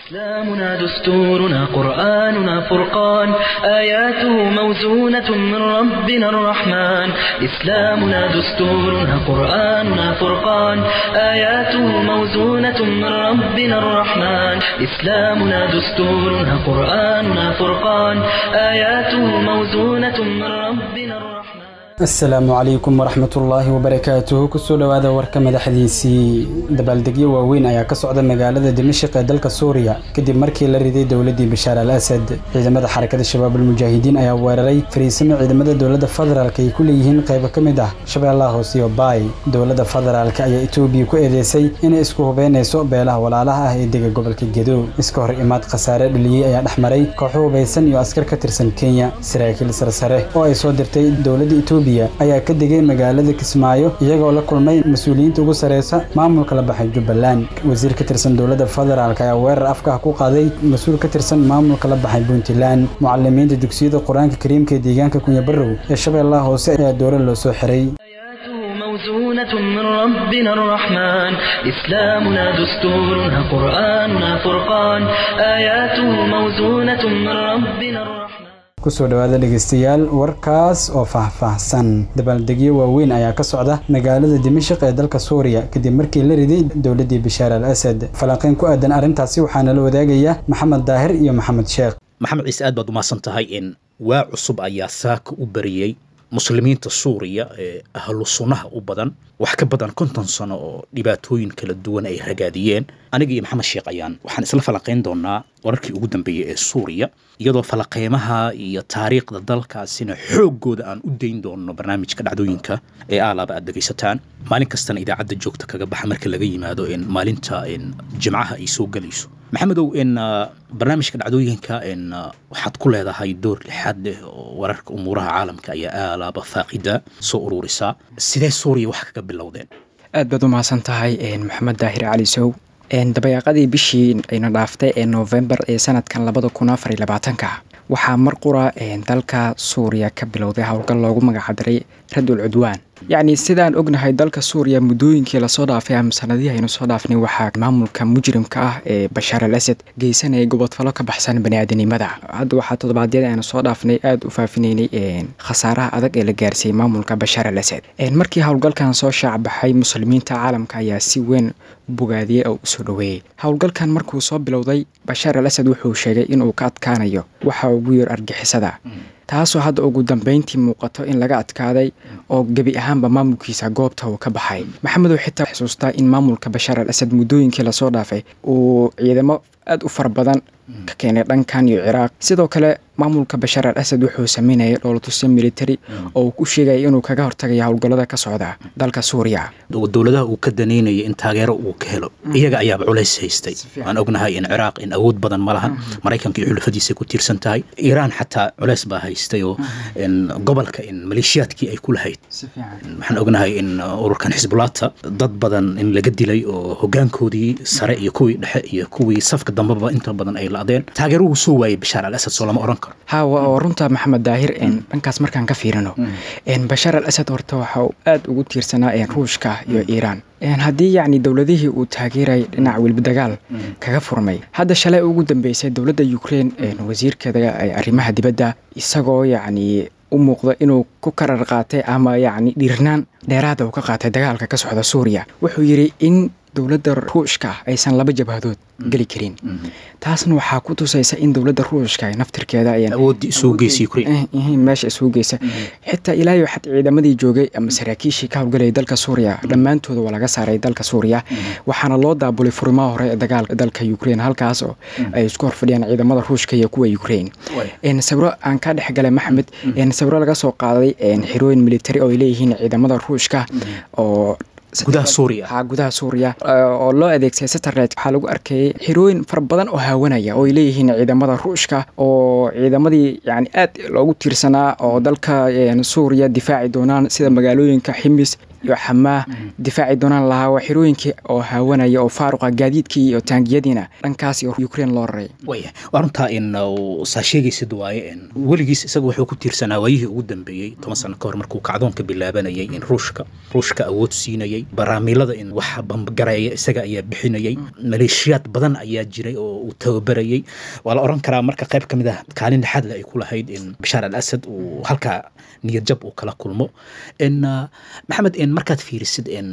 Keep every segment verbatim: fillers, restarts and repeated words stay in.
إسلامنا دستورنا قرآننا فرقان آياته موزونة من ربنا الرحمن إسلامنا دستورنا قرآننا فرقان آياته موزونة من ربنا الرحمن إسلامنا دستورنا قرآننا فرقان آياته موزونة من ربنا الرحمن السلام عليكم ورحمة الله وبركاته كسول هذا ورك مدحديسي دبالدقي ووين أيا كسعودة مقالة دمشق دلك سوريا كدب مركي لريدي دولة بشار الأسد عندما حركة الشباب المجاهدين أيا وارري فريسمع عندما دولة فضرال كي كل يهين قيبة كمده شبه الله سيو باي دولة فضرال كأي إتوبي كو إيديسي إن إسكوه بين يسوء بيله ولا لها إيديق قبل كيجدو إسكوه إماد خسارة اللي أيا نحمري كوحو بيسن يو أسكر كترسن كينيا سراكي لسرسره أو إسو درتي دولة إتوبي ayaa ka digay magaalada Kismaayo iyagoo la kulmay mas'uuliyiinta ugu sareysa maamulka la baxay Jubbaland wasiir ka tirsan dawladda federaalka ayaa weerar afka ku qaaday mas'uul ka tirsan maamulka la baxay Puntland mucallimiinta dugsiyada Quraanka Kariimka ee deegaanka Kunya Barrow ee Shabeellaha Hoose ayaa dowlad loo soo xiray موزونة من ربنا الرحمن إسلامنا دستورنا قرآننا فرقان آياته موزونة من ربنا الرحمن kusoo dhawaada dhageystayaal warkaas oo faahfaahsan dabaaldegyo waaweyn ayaa ka socda magaalada Dimashq ee dalka Suuriya kadib markii la riday dawladda Bashar al-Assad falanqeyn ku aadan arintaasi waxaana la wadaagaya Maxamed Daahir iyo Maxamed Sheekh Maxamed Ciise aad baad u maasantahay in waa cusub ayaa saaka u bariyay muslimiinta Suuriya ee ahlu sunnaha u badan wax ka badan konton sano oo dhibaatooyin kala duwan ay ragaadiyeen aniga iyo Maxamed Sheekh ayaan waxaan isla falanqeyn doonaa wararkii ugu dambeeyay ee Suuriya iyadoo falaqeymaha iyo taariikhda dalkaasina xoogooda aan u deyn doono barnaamijka dhacdooyinka ee aalaba aad dhageysataan maalin kastana idaacadda joogta kaga baxa marka laga yimaado in maalinta in jimcaha ay soo galayso maxamedow in barnaamijka dhacdooyinka in waxaad ku leedahay door lixaad leh oo wararka umuuraha caalamka ayaa aalaba faaqida soo ururisa sidee Suuriya wax kaga bilowdeen aad baad u maasantahay Maxamed Daahir Cali Sow dabayaaqadii bishii ayna dhaaftay ee November ee sanadkan labada kun afar iyo labaatanka waxaa mar qura dalka Suuriya ka bilowday hawlgal loogu magac daray Radul Udwan يعني sidaan ognahay dalka Suuriya mudooyinkii la soo dhaafay ama sanadihii aynu soo dhaafnay waxa maamulka mujrimka ah ee Bashar al-Assad geysanay gobodfalo ka baxsan bani'aadanimada hadda waxa todobaadyada aynu soo dhaafnay aad u faafinaynay een khasaaraha adag ee la gaarsiiyay maamulka Bashar al-Assad een markii hawlgalkan soo shaac baxay muslimiinta caalamka ayaa si weyn bogaadiyay oo soo dhaweeyay hawlgalkan markuu soo bilowday Bashar al-Assad wuxuu sheegay in uu ka adkaanayo waxa uu yiri argixisada taasoo hadda ugu dambeyntii muuqato in laga adkaaday oo gabi ahaanba maamulkiisa goobta uu ka baxay maxamed oo xitaa xusuustaa in maamulka Bashar al-Assad mudooyinkii la soo dhaafay uu ciidamo aad u far badan ka keenay dhankan iyo Ciraaq sidoo kale maamulka Bashar al-Assad wuxuu sameeyay dowladda military oo ku sheegay inuu kaga hortagayo hawlgallada ka socda dalka Suuriya dowladaha uu ka daneynay in taageero uu ka helo iyaga ayaa culays haystay aan ognahay in Ciraaq in awood badan ma lahan Mareykanka iyo xulafadiisa ku tiirsan tahay Iran xataa culays baa haystay oo in gobolka in maleeshiyaadkii ay ku lahayd waxaan ognahay in ururkan Hizbullah dad badan in laga dilay oo hoggaankoodii sare iyo kuwii dhexe iyo kuwii safka dambaba inta badan ay laadeen taageero uu soo waayay Bashar al-Assad soo lama oran karo ها ورنتا محمد داهر إن بنكاس مركان كفيرنو إن بشار الأسد ورتوحو آد وقتير سنة إن روشكا يو إيران إن هدي يعني دولته وتهاجيري نعوي البدجال كغفرمي هذا شلأ وجود بيسد دولة يوكرين إن وزير كذا أريمها دي بدأ يسقو يعني وموقع إنه كوكر قاطع أما يعني ديرنان ديرادة وكقاطع دجال كسوحة سوريا وحيري إن dowladda Ruushka aysan laba jabhadood gali karin taasna waxa ku tusaysa in dowladda Ruushka ay naftirkeeda ay awood soo geysay Ukraine ee meesha soo geysay xitaa ilaa iyo xad ciidamadii joogay ama saraakiishii ka hawlgalay dalka Suuriya dhamaantood waa laga saaray dalka Suuriya waxaana loo daabulay furimaha hore ee dagaalka dalka Ukraine halkaas oo ay isku horfadhiyaan ciidamada Ruushka iyo kuwa Ukraine in sawiro aan ka dhaxgalay Maxamed in sawiro laga soo qaaday in xirooyin military oo ay leeyihiin ciidamada Ruushka oo gudaha Suuriya ha gudaha Suuriya oo loo adeegsaday satellite waxa lagu arkay xirooyin far badan oo haawanaya oo ay leeyihiin ciidamada Ruushka oo ciidamadii yani aad loogu tiirsanaa oo dalka Suuriya difaaci doonaan sida magaalooyinka Ximis iyo xamaa difaaci doonaan lahaa waa xirooyinkii oo haawanaya oo faaruqa gaadiidkii iyo taangiyadiina dhankaas iyo Ukraine loo raray waya warunta in saa sheegaysid waaye in weligiis isagu wuxuu ku tiirsanaa waayihii ugu dambeeyay toban sano ka hor markuu kacdoonka bilaabanayay in ruushka ruushka awood siinayay baraamilada in wax bamgaraya isaga ayaa bixinayay maleeshiyaad badan ayaa jiray oo uu tababarayay waa la oran karaa marka qayb kamid ah kaalin dhaxad ay ku lahayd in Bashar al-Assad uu halka niyad jab uu kala kulmo in maxamed in markaad fiirisid in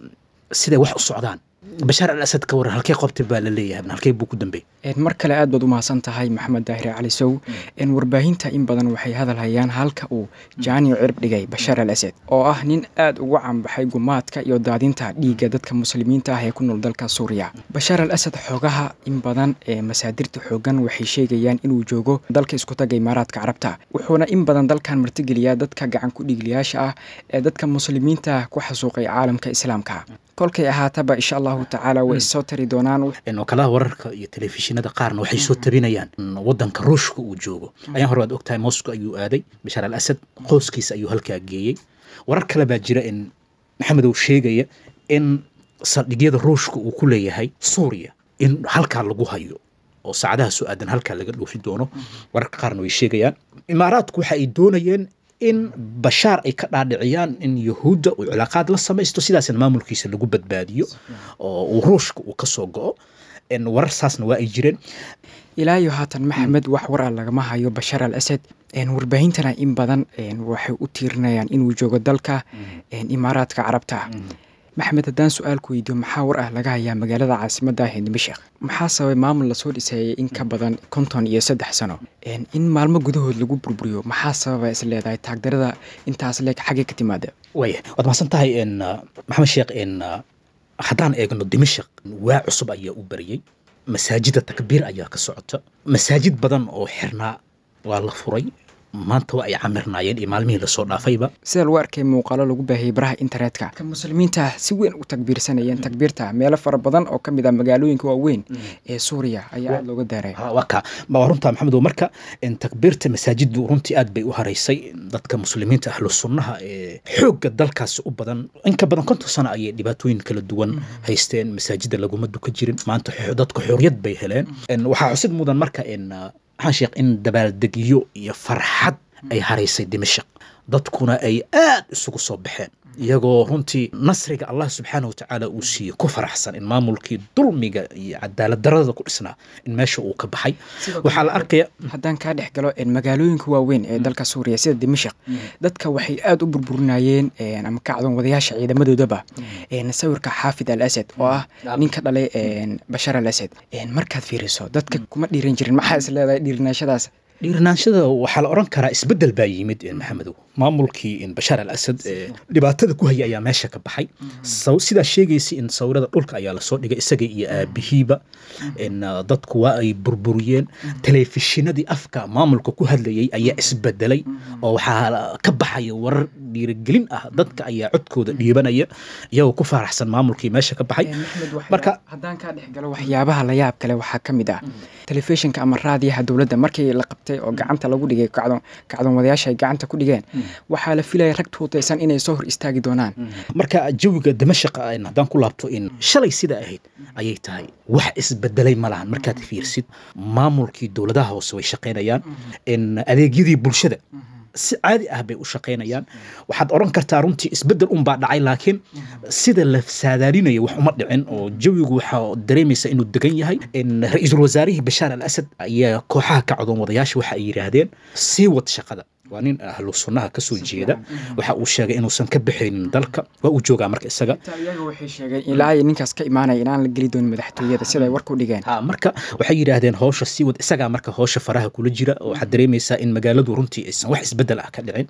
sida wax u socdaan Bashar al-Assad ka waran halkee qabtay baa la leeyahay halkee buu ku dambeeyay een mar kale aad baad u mahadsan tahay Maxamed Daahir Cali Sow in warbaahinta in badan waxay hadal hayaan halka uu jaaniyo cirb dhigay Bashar al-Assad oo ah nin aad ugu canbaxay gumaadka iyo daadinta dhiigga dadka muslimiinta ah ee ku nool dalka Suuriya Bashar al-Assad xogaha in badan ee masaadirta xogan waxay sheegayaan inuu joogo dalka isku tagay Imaaraadka Carabta wuxuuna in badan dalkan martigeliyaa dadka gacan ku dhigliyaasha ah ee dadka muslimiinta ku xasuuqay caalamka islaamka kolkay ahaataba insha Allah ta'ala way soo tari doonaan in kala wararka iyo telefishinada qaarna waxay soo tabinayaan wadanka Ruushka uu joogo ayaan hore ogtahay Moscow ayuu aaday Bashar al-Assad qoyskiisa ayuu halka geeyay warar kale baa jira in Maxamed uu sheegaya in saldhigyada Ruushka uu ku leeyahay Suuriya in halka lagu hayo oo saacadaha soo aadan halka laga dhoofi doono wararka qaarna way sheegayaan Imaaraadku waxa ay doonayeen in Bashar ay ka dhaadhiciyaan in Yahuuda uu cilaaqaad la sameesto sidaas maamulkiisa lagu badbaadiyo oo uu Ruushka uu ka soo go'o in wararsaasna waa ay jireen ilaa iyo haatan Maxamed wax war lagama hayo Bashar al-Assad een warbaahintana in badan een waxay u tiirnayaan inuu joogo dalka een Imaaraadka Carabta Maxamed haddaan su'aal ku weydiiyo maxaa war ah laga hayaa magaalada caasimadda ah ee Dimashq maxaa sababay maamul la soo dhisay in ka badan konton iyo saddex sano een in maalmo gudahood lagu burburiyo maxaa sababay is leedahay taagdarada intaas leeg xagee ka timaada way wad maasan tahay in Maxamed Sheekh in haddaan eegno Dimashq waa cusub ayaa u bariyay masaajida takbiir ayaa ka socota masaajid badan oo xirnaa waa la furay maanta waa ay camirnaayeen iyo maalmihii la soo dhaafayba sida loo arkay muuqaalo lagu baahiyay baraha internetka ka muslimiinta si weyn u takbiirsanayeen takbiirta meelo fara badan oo kamid ah magaalooyinka waaweyn ee Suuriya ayaa looga daaray waka ma runta Maxamed marka in takbiirta masaajiddu runtii aad bay u hareysay dadka muslimiinta ahlu sunnaha ee xoogga dalkaas u badan in ka badan konton sano ayay dhibaatooyin kala duwan haysteen masaajidda laguma duka jirin maanta dadku xorriyad bay heleen in waxa xusid mudan marka in waxaan sheeg in dabaaldegyo iyo farxad ay hareysay Dimashq dadkuna ay aad isugu soo baxeen iyagoo runtii nasriga Allah subhanahu wa ta'ala uu siiyay ku faraxsan in maamulkii dulmiga iyo cadaalad darrada ku dhisnaa in meesha uu ka baxay waxa la arkay haddaan ka dhex galo in magaalooyinka waaweyn ee dalka Suuriya sida Dimashq dadka waxay aad u burburinayeen ama kacdoon wadayaasha ciidamadoodaba ee sawirka Xaafid al-Assad oo ah ninka dhalay Bashar al-Assad markaad fiiriso dadka kuma dhiiran jirin maxaa is leedahay dhiirnaashadaas dhiirnaanshada waxa la oran karaa isbedel baa yimid in Maxamedow maamulkii in Bashar al-Assad dhibaatada ku hayay ayaa meesha ka baxay sida sheegaysi in sawirada dhulka ayaa la soo dhigay isaga iyo aabihiiba in dadku waa ay burburiyeen telefishinadii afka maamulka ku hadlayay ayaa isbedelay oo waxa ka baxay warar dhiirigelin ah dadka ayaa codkooda dhiibanaya iyagoo ku faraxsan maamulkii meesha ka baxay marka haddaan ka dhex galo waxyaabaha la yaab kale waxa kamid ah telefishinka ama raadiyaha dawladda markii la qabtay oo gacanta lagu dhigay kacdoon kacdoon wadayaasha ay gacanta ku dhigeen waxa la filayay rag tuutaysan inay soo hor istaagi doonaan marka jawiga Dimashq ay haddaan ku laabto in shalay sida ahayd ayay tahay wax isbedelay malahan markaad fiirsid maamulkii dawladaha hoose way shaqeynayaan in adeegyadii bulshada si caadi ah bay u shaqeynayaan waxaad oran kartaa runtii isbedel un baa dhacay laakiin sida la saadaalinayo wax uma dhicin oo jawigu waxa dareemaysa inuu degan yahay in ra'iisul wasaarihi Bashar al-Assad ayaa kooxaha ka codon wadayaasha waxa ay yiraahdeen sii wad shaqada waa nin ahlu sunnaha ka soo jeeda waxa uu sheegay inuusan ka bixin dalka waa uu joogaa marka isaga iyaga waxay sheegeen ilaa ay ninkaas ka imaanay inaan la geli doonin madaxtooyada sida ay warku dhigeen ha marka waxay yiraahdeen hawsha sii wad isaga marka hawsha faraha kula jira oo waxa dareemaysa in magaaladu runtii aysan wax isbedel ah ka dhicin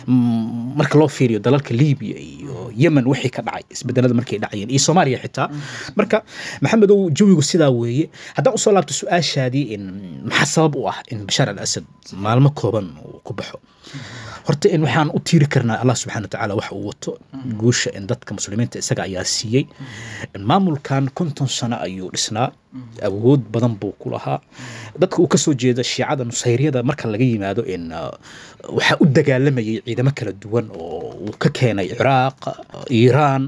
marka loo fiiriyo dalalka Liibiya iyo Yemen wixii ka dhacay isbedelada markay dhacayeen iyo Soomaaliya xitaa marka Maxamedow jawigu sidaa weeye haddaan u soo laabto su'aashaadii in maxaa sabab u ah in Bashar al-Assad maalmo kooban uu ku baxo horta in waxaan u tiiri karnaa Allah subxaanahu wa ta'ala wax uu wato guusha in dadka muslimiinta isaga ayaa siiyey maamulkan konton sano ayuu dhisnaa awood badan buu ku lahaa dadka uu ka soo jeeda shiicada nusayriyada marka laga yimaado in waxa u dagaalamayay ciidamo kala duwan oo uu ka keenay Ciraaq Iiraan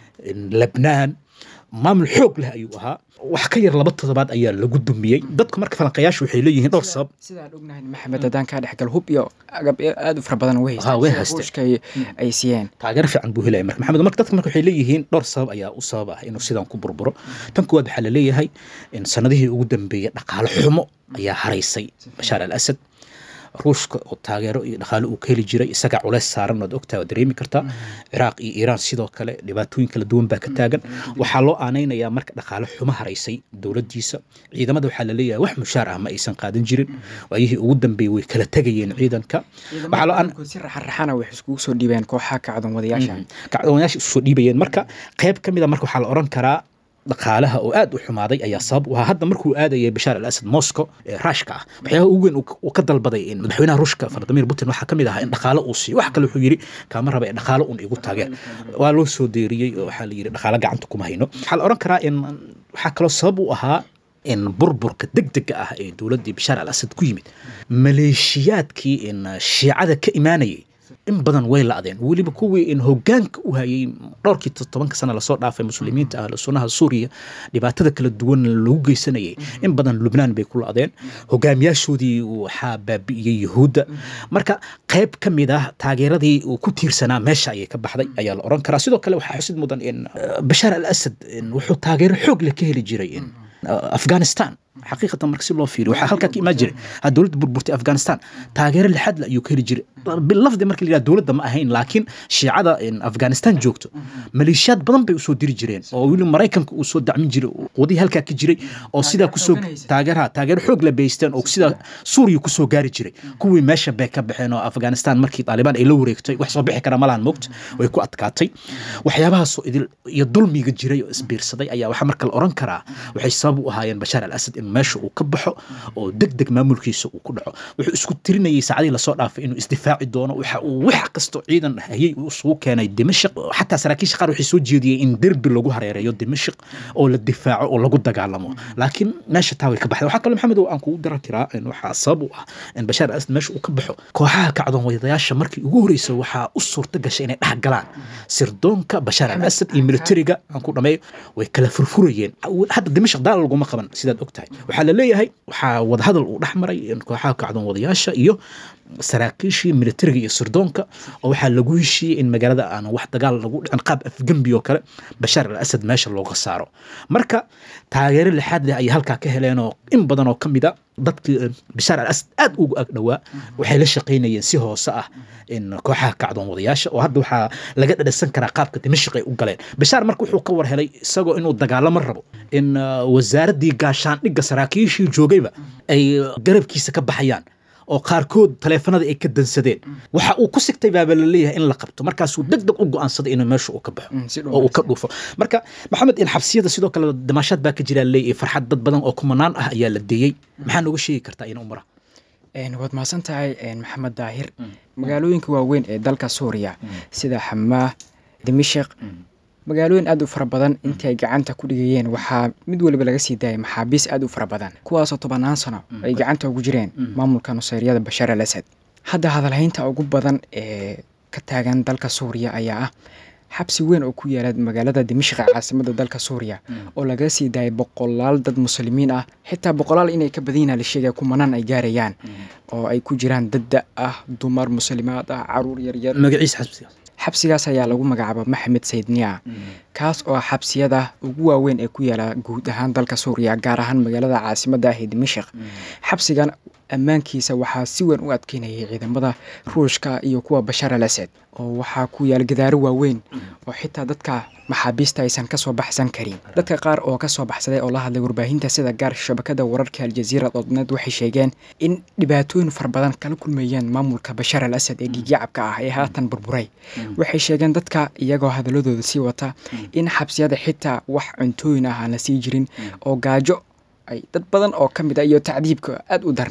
Lebanon maamul xoog leh ayuu ahaa wax ka yar laba toddobaad ayaa lagu dumiyey dadku marka falanqayaashu waxay leeyihiin dhowr sabab sidaan ognahay maxamed hadaan ka dhaxgal hub iyo agab aad u fara badan way haystaan ay siiyeen taageero fiican buu helay marka maxamed marka dadku marka waxay leeyihiin dhowr sabab ayaa u sabab ah inuu sidaan ku burburo tan koowaad waxa la leeyahay in sanadihii ugu dambeeyay dhaqaale xumo ayaa haraysay Bashaar al-Asad ruushka oo taageero iyo dhaqaale uu ka heli jiray isaga culays saaran oo ogtaa dareemi kartaa Ciraaq iyo Iiraan sidoo kale dhibaatooyin kala duwan baa ka taagan waxa loo aanaynayaa marka dhaqaale xumo haraysay dawladdiisa ciidamada waxa la leeyahay wax mushaar ah ma aysan qaadan jirin waayihii ugu dambeeyay way kala tagayeen ciidanka waxa loo aan si raxraxana wax isku soo dhiibeen kooxaha kacdoon wadayaasha kacdoon wadayaasha isku dhiibayeen marka qayb kamid ah marka waxa la oran karaa dhaqaalaha oo aad u xumaaday ayaa sabab u ah hadda markuu aadayay Bashaar al-Asad Moscow ee Ruushka ah waxyaabo ugu weyn uu ka dalbaday in madaxweynaha Ruushka Vladimir Putin waxa kamid ah in dhaqaale uu siiyo wax kale wuxuu yiri kaama raba in dhaqaale uu igu taageer waa loo soo deeriyay waxa la yiri dhaqaale gacanta kuma hayno waxa la oran karaa in waxa kale sabab u ahaa in burburka degdega ah ee dawladda Bashaar al-Asad ku yimid maleeshiyaadkii in shiicada ka imaanayay in badan way laadeen waliba kuwii in hoggaanka u hayay dhowrkii tobanka sano la soo dhaafay muslimiinta ah sunaha Suuriya dhibaatada kala duwan lagu geysanayay in badan Lebanon bay ku laadeen hogaamiyaashoodii waxa baabi'iyay Yahuuda marka qayb kamid ah taageeradii uu ku tiirsanaa meesha ayay ka baxday ayaa la oran karaa sidoo kale waxa xusid mudan in Bashaar al-Asad wuxuu taageero xoog leh ka heli jiray in Afghanistan حقيقة مركز الله فيه وح هالك كي ما جري هالدولة بربورتي أفغانستان تاجر الحد لا يكهر جري باللفظ مركز اللي الدولة ده ما هين لكن شيعة إن أفغانستان جوكتو ميليشيات بدن بيوسود دير جرين أو يقولوا مريكان كوسود دعمين جري ودي هالك كي جري أو سيدا كوسود تاجرها تاجر حق لبيستان أو سيدا سوريا كوسود جاري جري كوي ماشى بك بحنا أفغانستان مركز طالبان إلو ريكتي وحصل بحكي كراملان مقت ويكو أتكاتي وحيابها سو يضل ميجي جري إسبير صدي أيا وحمرك الأورانكرا وحيصابوا هاي بشار الأسد meesha uu ka baxo oo degdeg maamulkiisa uu ku dhaco wuxuu isku tirinayay saacadii la soo dhaafay inuu isdifaaci doono waxa uu wax kasto ciidan hayay uu soo keenay Dimashq xataa saraakiisha qaar waxay soo jeediyeen in derbi lagu hareereeyo Dimashq oo la difaaco oo lagu dagaalamo laakiin meesha taa way ka baxday waxa kale maxamed oo aan ku daran karaa in waxa sabab u ah in Bashaar al-Asad meesha uu ka baxo kooxaha kacdoon wadayaasha markii ugu horeysay waxa u suurta gashay inay dhax galaan sirdoonka Bashaar al-Asad iyo militariga aan ku dhameey way kala furfurayeen hadda Dimashq daal lagu ma qaban sidaad ogtahay waxa la leeyahay waxa wada hadal uu dhaxmaray in kooxaha kacdoon wadayaasha iyo saraakiishii militariga iyo sirdoonka oo waxa lagu heshiiyay in magaalada aan wax dagaal lagu dhicin qaab afgambi oo kale Bashaar al-Asad meesha looga saaro marka taageero lixaad leh ay halka ka heleen oo in badan oo kamid ah dadkii Bashaar al-Asad aad ugu agdhawaa waxay la shaqeynayeen si hoose ah in kooxaha kacdoon wadayaasha oo hadda waxa laga dhadhasan karaa qaabka Dimashq ay u galeen Bashaar markuu wuxuu ka war helay isagoo inuu dagaalamo rabo in wasaaradii gaashaandhigga saraakiishii joogayba ay garabkiisa ka baxayaan oo qaarkood taleefanada ay ka dansadeen waxa uu ku sigtay baaba la leeyahay in la qabto markaas uu degdeg u go'aansaday inuu meesha uu ka baxo oo uu ka dhuufo marka maxamed in xabsiyada sidoo kale damaashad baa ka jira leeyahay farxad dad badan oo kumanaan ah ayaa la deeyay maxaa nooga sheegi kartaa in umra een wad maasan tahay een maxamed daahir magaalooyinka waaweyn ee dalka Suuriya sida Hamaa Dimashq magaalooyin aad u fara badan intii ay gacanta ku dhigayeen waxaa mid waliba laga sii daayay maxaabiis aad u fara badan kuwaas oo tobanaan sano ay gacanta ugu jireen maamulka Nusayriyada Bashaar al-Asad hadda hadalhaynta ugu badan ee ka taagan dalka Suuriya ayaa ah xabsi weyn oo ku yaala magaalada Dimashq caasimada dalka Suuriya oo laga sii daayay boqolaal dad muslimiin ah xitaa boqolaal inay ka badiyaan la sheegay kumanaan ay gaarayaan oo ay ku jiraan dad ah dumar muslimaad ah caruur yar yar magaciis xabsiga xabsigaas ayaa lagu magacaabaa Maxamed Saydniya kaas oo xabsiyada ugu waaweyn ee ku yaala guud ahaan dalka Suuriya gaar ahaan magaalada caasimada ah Dimashq xabsigan ammaankiisa waxaa si weyn u adkeynayay ciidamada Ruushka iyo kuwa Bashaar al-Asad oo waxaa ku yaal gadaaro waaweyn oo xitaa dadka maxaabiista aysan ka soo baxsan karin dadka qaar oo ka soo baxsaday oo la hadlay warbaahinta sida gaar shabakada wararka Al Jazeera dotnet waxay sheegeen in dhibaatooyin far badan kala kulmayeen maamulka Bashaar al-Asad ee gigacabka ah ee haatan burburay waxay sheegeen dadka iyagoo hadaladooda sii wata in xabsiyada xitaa wax cuntooyin ah aan la sii jirin oo gaajo ay dad badan oo kamid ah iyo tacdiibka aad u darnaa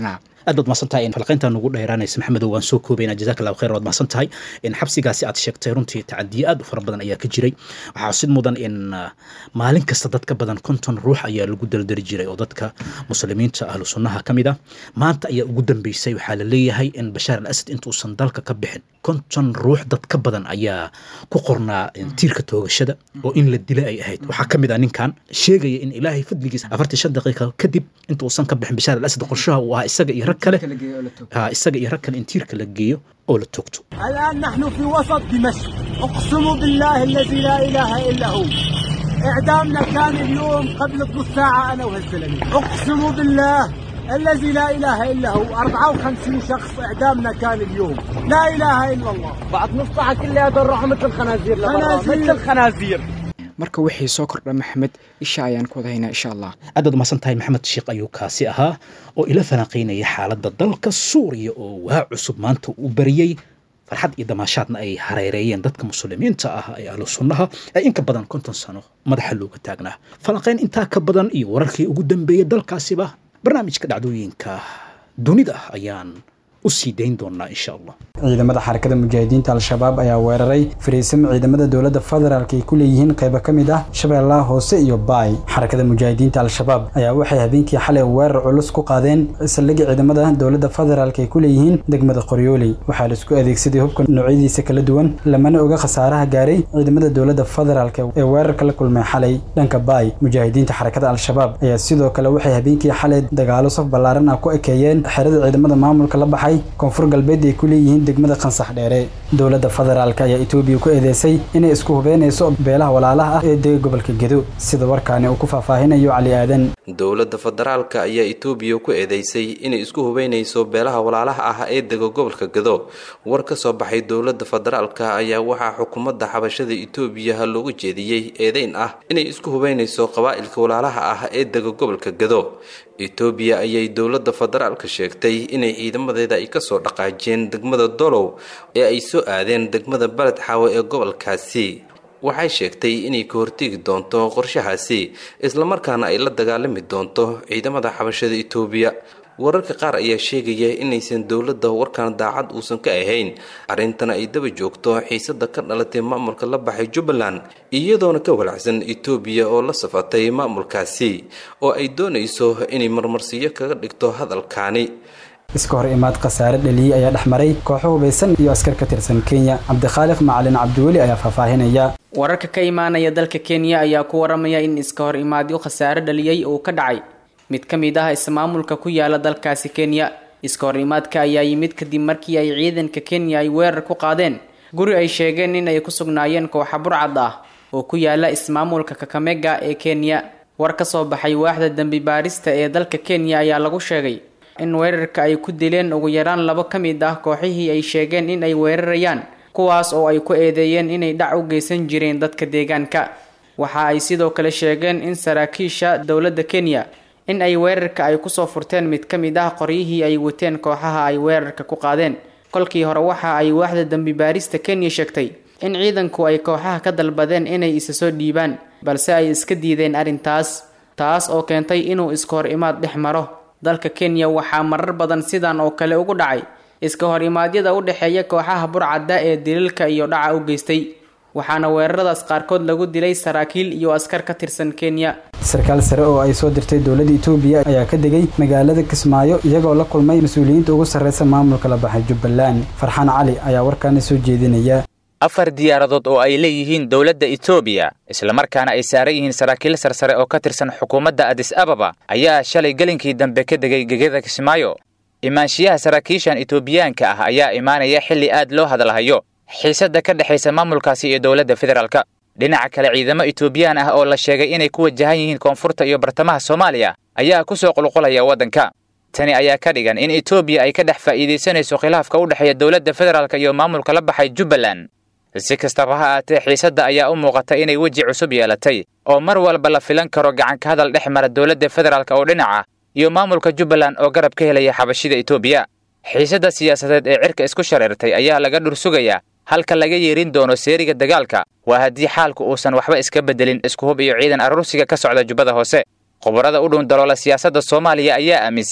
aad baad mahadsantahay in falqaynta nagu dheeraanaysa maxamedow waan soo koobaynaa jazakallahu khayr waad mahadsantahay in xabsigaasi aad sheegtay runtii tacadiye aad u fara badan ayaa ka jiray waxaa sid mudan in maalin kasta dad ka badan konton ruux ayaa lagu daldali jiray oo dadka muslimiinta ahlu sunnaha ka mid ah maanta ayaa ugu dambeysay waxaa la leeyahay in bashaar al asad intuusan dalka ka bixin konton ruux dad ka badan ayaa ku qornaa tiirka toogashada oo in la dila ay ahayd waxaa ka mid ah ninkan sheegaya in ilaahay fadligiisa afartan shan daqiiqa kadib intuusan ka bixin bashaar al asad qorshaha uu ahaa isaga iyo rag kale ها isaga iyo rag kale in tiirka la geeyo oo la toogto الآن نحن في وسط دمشق أقسم بالله الذي لا إله إلا هو إعدامنا كان اليوم قبل نص ساعة أنا وهالزلمة أقسم بالله الذي لا إله إلا هو أربعة وخمسين شخص إعدامنا كان اليوم لا إله إلا الله بعد نص ساعة كلها نروح مثل الخنازير مثل الخنازير marka wixii soo kordha maxamed isha ayaan ku wadahaynaa insha allah aad baad mahadsantahay maxamed sheekh ayuu kaasi ahaa oo ila falanqaynaya xaaladda dalka suuriya oo waa cusub maanta u bariyey farxad iyo damaashaadna ay hareereeyeen dadka muslimiinta ah ee ahlu sunnaha ee in ka badan konton sano madaxa looga taagnaa falanqayn intaa ka badan iyo wararkii ugu dambeeyey dalkaasiba barnaamijka dhacdooyinka dunida ayaan u sii dayn doonaa insha allah ciidamada xarakada mujaahidiinta al-shabaab ayaa weeraray fariisimo ciidamada dowladda federaalka ay ku leeyihiin qaybo ka mid ah shabeellaha hoose iyo baay xarakada mujaahidiinta al-shabaab ayaa waxay habeenkii xalay weerar culus ku qaadeen saldhigga ciidamada dowladda federaalka ay ku leeyihiin degmada qoryooley waxaa la isku adeegsaday hubka noocyadiisa kala duwan lamana oga khasaaraha gaaray ciidamada dowladda federaalka ee weerarka la kulmay xalay dhanka baay mujaahidiinta xarakada al-shabaab ayaa sidoo kale waxay habeenkii xalay dagaalo saf ballaaran ah ku ekeeyeen xerada ciidamada maamulka la baxay koonfur galbeed ay ku leeyihiin degmada qansax dheere dowladda federaalka ayaa Itoobiya ku eedeysay inay isku hubeynayso beelaha walaalaha ah ee deegaanka gobolka Gedo sida warkaani uu ku faahfaahinayo Cali Aadan dowladda federaalka ayaa Itoobiya ku eedeysay inay isku hubeynayso beelaha walaalaha ah ee deegaanka gobolka Gedo war ka soo baxay dowladda federaalka ayaa waxa xukuumadda xabashada Itoobiya loogu jeediyay eedeyn ah inay isku hubeynayso qabaa'ilka walaalaha ah ee deegaanka gobolka Gedo Itoobiya ayay dowladda federaalka sheegtay inay ciidamadeeda ay ka soo dhaqaajeen degmada Dolow ee ay soo aadeen degmada Balad Xaawo ee gobolkaasi waxay sheegtay inay ka hortagi doonto qorshahaasi isla markaana ay la dagaalami doonto ciidamada xabashada Itoobiya wararka qaar ayaa sheegaya inaysan dowladda warkan daacad uusan ka ahayn arintana ay daba joogto xiisada ka dhalatay maamulka la baxay Jubbaland iyadoona ka walacsan Itoobiya oo la safatay maamulkaasi oo ay doonayso inay marmarsiyo kaga dhigto hadalkaani iska hor imaad khasaare dhaliyay ayaa dhaxmaray kooxo hubeysan iyo askar ka tirsan Kenya Cabdikhaliq Macalin Cabdiwali ayaa faahfaahinaya wararka ka imaanaya dalka Kenya ayaa ku waramaya in iska hor imaadyo khasaare dhaliyay oo ka dhacay mid ka mid ah ismaamulka ku yaala dalkaasi Kenya iska hor imaadka ayaa yimid kadib markii ay ciidanka Kenya ay weerar ku qaadeen guri ay sheegeen in ay ku sugnaayeen kooxo burcad ah oo ku yaala ismaamulka Kakamega ee Kenya war ka soo baxay waaxda dambi baarista ee dalka Kenya ayaa lagu sheegay in weerarka ay ku dileen ugu yaraan laba ka mid ah kooxihii ay sheegeen in ay weerarayaan kuwaas oo ay ku eedeeyeen inay dhac u geysan jireen dadka deegaanka waxa ay sidoo kale sheegeen in saraakiisha dowladda Kenya in ay weerarka ay ku soo furteen mid ka mid ah qoryihii ay wateen kooxaha ay weerarka ku qaadeen kolkii hore waxa ay waaxda dambi baarista Kenya sheegtay in ciidanku ay kooxaha ka dalbadeen inay isa soo dhiibaan balse ay iska diideen arintaas taas oo keentay inuu iska hor imaad dhex maro dalka Kenya waxaa marar badan sidan oo kale ugu dhacay iska hor imaadyada u dhaxeeya kooxaha burcadda ee dililka iyo dhaca u geystay waxaana weeraradaas qaarkood lagu dilay saraakiil iyo askar ka tirsan Kenya sarkaal sare oo ay soo dirtay dowladda Itoobiya ayaa ka degay magaalada Kismaayo iyagoo la kulmay mas'uuliyiinta ugu sarreeya maamulka la baxay Jubbaland Farxaan Cali ayaa warkaan soo jeedinaya afar diyaaradood oo ay leeyihiin dowladda Itoobiya isla markaana ay saaran yihiin saraakiil sarsare oo ka tirsan xukuumadda Addis Ababa ayaa shalay galinkii dambe ka degay gegada Kismaayo imaanshiyaha saraakiishan Itoobiyaanka ah ayaa imaanaya xilli aad loo hadalhayo xiisada ka dhaxaysa maamulkaasi iyo dowladda federaalka dhinaca kale ciidamo Itoobiyaan ah oo la sheegay inay ku wajahan yihiin koonfurta iyo bartamaha Soomaaliya ayaa ku soo qulqulaya wadanka tani ayaa ka dhigan in Itoobiya ay ka dhex faa'iideysanayso khilaafka u dhaxeeya dowladda federaalka iyo maamulka la baxay Jubbaland si kastaba ha ahaatee xiisada ayaa u muuqata inay weji cusub yeelatay oo mar walba la filan karo gacan ka hadal dhex mara dowladda federaalka oo dhinaca iyo maamulka Jubbaland oo garab ka helaya xabashida Itoobiya xiisada siyaasadeed ee cirka isku shareertay ayaa laga dhursugayaa halka laga yeerin doono seeriga dagaalka waa haddii xaalku uusan waxba iska bedelin isku hub iyo ciidan aruursiga ka socda Jubbada Hoose khubarada u dhown daloola siyaasadda Soomaaliya ayaa aaminsan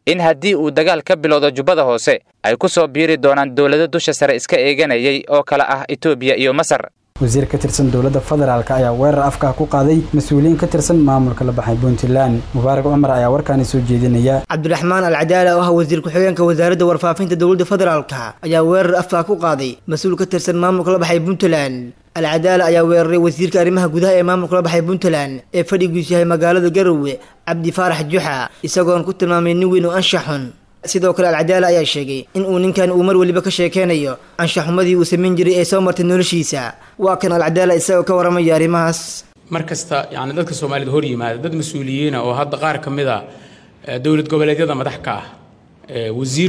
in haddii uu dagaal ka bilowdo jubbada hoose ay ku soo biiri doonaan dowlado dusha sare iska eeganayay oo kala ah Itoobiya iyo Masar. wasiir ka tirsan dowladda federaalka ayaa weerar afka ku qaaday mas'uuliyiin ka tirsan maamulka la baxay Puntland. Mubaarak Umar ayaa warkaan soo jeedinaya. Cabdiraxmaan Al-Cadaala oo ah wasiir ku-xigeenka wasaaradda warfaafinta dowladda federaalka ayaa weerar afka ku qaaday mas'uul ka tirsan maamulka la baxay Puntland. Al-Cadaala ayaa weeraray wasiirka arrimaha gudaha ee maamulka la baxay Puntland ee fadhigiisu yahay magaalada Garowe Cabdi Faarax Juxa isagoo ku tilmaamay nin weyn oo anshaxun. sidoo kale Al-Cadaala ayaa sheegay in uu ninkan uu mar waliba ka sheekeynayo anshaxumadii uu sameyn jiray ee soo martay noloshiisa. waa kan Al-Cadaala isagoo ka waramaya arrimahaas. markasta yaani dadka Soomaaliyeed hor yimaada dad mas'uuliyiin oo hadda qaar kamid ah dawlad goboleedyada madax ka ah wasiir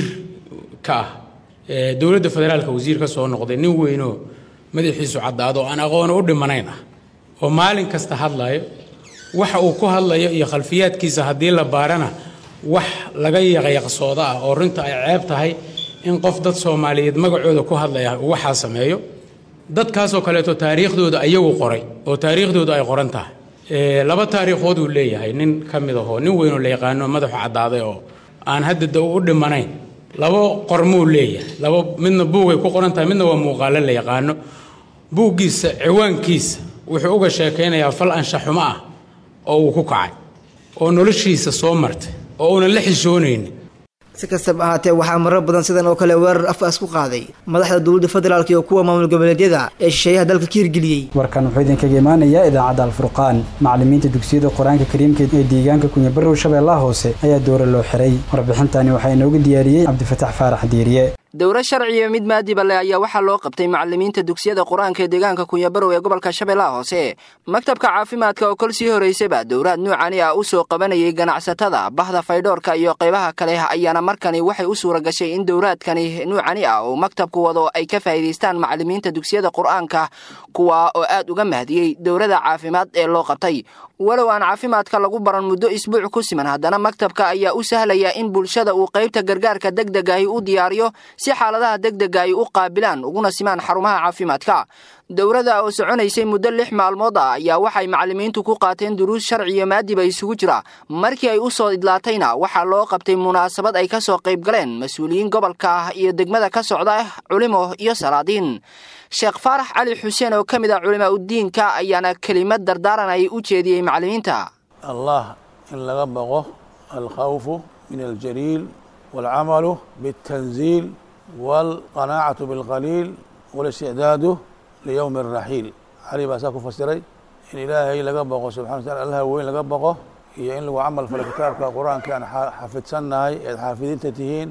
ka ah dawladda federaalka wasiir ka soo noqday nin weyn oo madaxiisu cadaado aan aqoon u dhimanayn oo maalin kasta hadlayo waxa uu ku hadlayo iyo khalfiyaadkiisa hadii la baarana wax laga yaqyaqsooda ah oo runta ay ceeb tahay in qof dad Soomaaliyeed magacooda ku hadlaya waxa sameeyo dadkaas oo kale to taariikhdooda ayagu qoray oo taariikhdooda ay qoran tahay ee laba taariikhood uu leeyahay nin kamid ah nin weyn oo la yaqaan madaxa cadaaday oo aan hadda u dhimanayn laba qormo leeyahay laba midna buugay ku qoran tahay midna waa muuqaal la yaqaan buugiisa ciwaankiisa wuxuu uga sheekeynayaa fal anshaxuma ah oo uu ku kacay oo noloshiisa soo martay oo una la xishooneen. si kastaba ahaatee waxaa marar badan sidan oo kale weerar afkaas ku qaaday madaxda dowladda federaalka iyo kuwa maamul goboleedyada ee shisheeyaha dalka ka hirgeliyay. warkan wuxuu idinkaga imaanayaa idaacadda Al-Furqaan. macallimiinta dugsiyada Quraanka Kariimka ee deegaanka Kunyabarow Shabeellaha Hoose ayaa dooro loo xiray. warbixintani waxaa inoogu diyaariyay Cabdifataax Faarax Diiriye. dowra sharciye mid maadiba leh ayaa waxaa loo qabtay macallimiinta dugsiyada Quraanka ee deegaanka Kunyabarow ee gobolka Shabeellaha Hoose. maktabka caafimaadka oo kol sii horeysayba dowrad nuucani ah u soo qabanayay ganacsatada bahda faydoorka iyo qaybaha kale ayaana markani waxay u suura gashay in dowradkani nuucani ah oo maktabku wado ay ka faa'iideystaan macallimiinta dugsiyada Quraanka kuwa oo aad uga mahdiyay dowrada caafimaad ee loo qabtay. walow aan caafimaadka lagu baran muddo isbuuc ku siman haddana maktabka ayaa u sahlaya in bulshada uu qaybta gargaarka degdega ah u diyaariyo si xaaladaha degdega ah u qaabilaan uguna simaan xarumaha caafimaadka. dowrada oo soconaysay muddo lix maalmood ah ayaa waxay macallimiintu ku qaateen duruus sharci maadiba isugu jira. markii ay u soo idlaatayna waxaa loo qabtay munaasabad ay ka soo qayb galeen mas'uuliyiin gobolka iyo degmada ka socda culimo iyo salaadiin. Sheekh Faarax Ali Xuseen oo kamid ah culimada diinka ayaana kelimad dardaaran ay u jeediyay macallimiinta. Allah in laga baqo al-khawfu min al-jalil wal-amalu bit-tanzil wal-qana'atu bil-qalil wal-isti'dadu ليوم الرحيل. علي باساكو فسري إن إلهي لقى بقو سبحانه وتعالى الله وين لقى بقو هي إن لو عمل في الكتاب كقرآن كان حافظ سنة هاي حافظين تتهين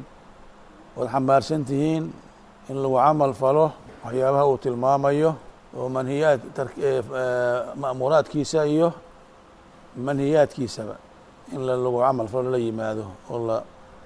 والحمار سنتهين إن لو عمل فله وحيابها وتلماميه ومنهيات ترك مأمورات كيسايه منهيات كيسا إن لو عمل فله لي ماذا والله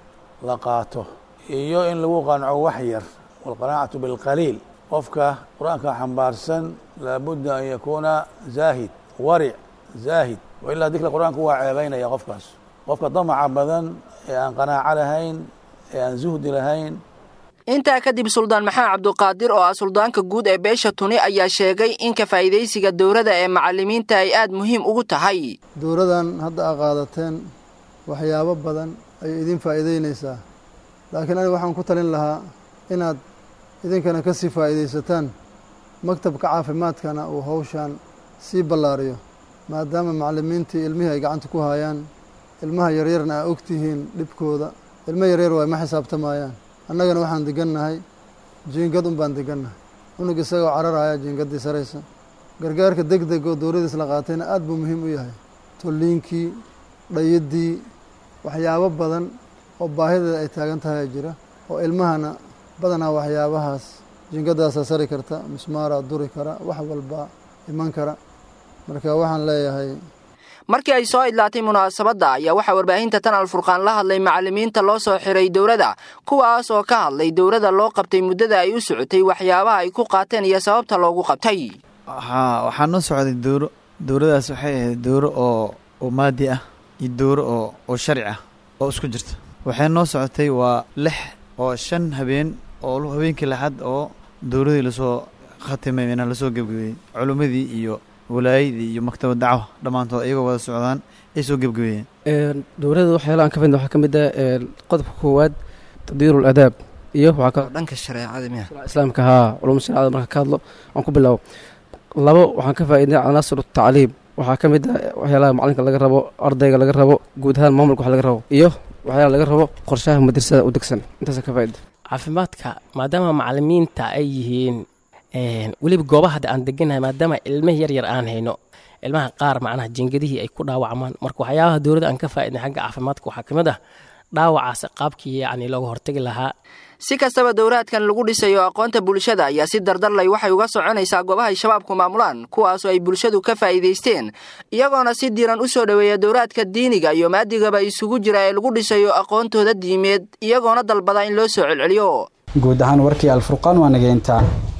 لقاته إيو إن لو قنعوا وحير والقناعة بالقليل qofka quraanka xambaarsan la budda an yakuna zaahid wari' zaahid wa illa dikra quraanka waa ceebaynaya qofkaas qofka damaca badan ee aan qanaaca lahayn ee aan zuhdi lahayn. intaa kadib suldaan maxamed cabduqaadir oo ah suldaanka guud ee beesha Tuni ayaa sheegay in ka faa'iideysiga dowrada ee macallimiinta ay aad muhiim ugu tahay. dowradan hadda aad qaadateen waxyaabo badan ay idin faa'iideynaysaa laakiin aniga waxaan ku talin lahaa inaad idinkana ka sii faa'iideysataan maktabka caafimaadkana uu hawshan sii ballaariyo maadaama macallimiintii ilmihii ay gacanta ku hayaan ilmaha yaryarna ay ogtihiin dhibkooda. ilmo yaryar waa ma xisaabtamayaan. annagana waxaan degannahay jiingad un baan degannahay unug isagoo cararaya jiingaddii saraysa. gargaarka degdeg oo dowladiis la qaatayna aad buu muhiim u yahay. tolliinkii dhayaddii waxyaabo badan oo baahideeda ay taagan tahay jira oo ilmahana badanaa waxyaabahaas jiingadaasa sari karta mismaara duri kara wax walba iman kara. marka waxaan leeyahay markii ay soo idlaatay munaasabada ayaa waxa warbaahinta tan Al-Furqaan la hadlay macallimiinta loo soo xiray dowrada kuwaas oo ka hadlay dowrada loo qabtay muddada ay u socotay waxyaabaha ay ku qaateen iyo sababta loogu qabtay. ha waxaan noo socday dowro dowradaas waxay ahayd dowro oo oo maadi ah iyo dowro oo oo sharci ah oo isku jirta. waxay noo socotay waa lix oo shan habeen oo habeenkii lixaad oo dowladii la soo khatimay inaan la soo gabagabay culimadii iyo walaayadii iyo maktabada dacwo dhamaantood iyagoo wada socdaan ay soo gabagabeeyeen. dowladda waxyaalaha aan ka fahmay waxaa ka mid ah qodobka koowaad tadbiirul adaab iyo waxaa ka dhanka shareecada miya islaamka haa culumada shareecada marka ka hadlo aan ku bilaabo labo waxaan ka faa'iidnay canaasir tacliim waxaa ka mid ah waxyaalaha macalinka laga rabo ardayga laga rabo guud ahaan maamulka wax laga rabo iyo waxyaalaha laga rabo qorshaha madrasada u degsan intaasa ka faa'iida caafimaadka maadaama macalimiinta ay yihiin weliba goobaha hadda aan deganahay maadaama ilmihii yar yar aan hayno ilmaha qaar macnaha jingadihii ay ku dhaawacmaan marka waxyaabaha dowladda aan ka faa'iidnay xagga caafimaadka waxaa ka mid ah dhaawacaas qaabkii yacni looga hortagi lahaa si kastaba dowraadkan lagu dhisayo aqoonta bulshada ayaa si dardarlay waxay uga soconaysaa goobaha ay shabaabku maamulaan kuwaasoo ay bulshadu ka faa'iidaysteen iyagoona si diiran u soo dhoweeya dowraadka diiniga iyo maadigaba isugu jira ee lagu dhisayo aqoontooda diimeed iyagoona dalbada in loo soo celceliyo guud ahaan warkii alfurqaan waa nageyntaa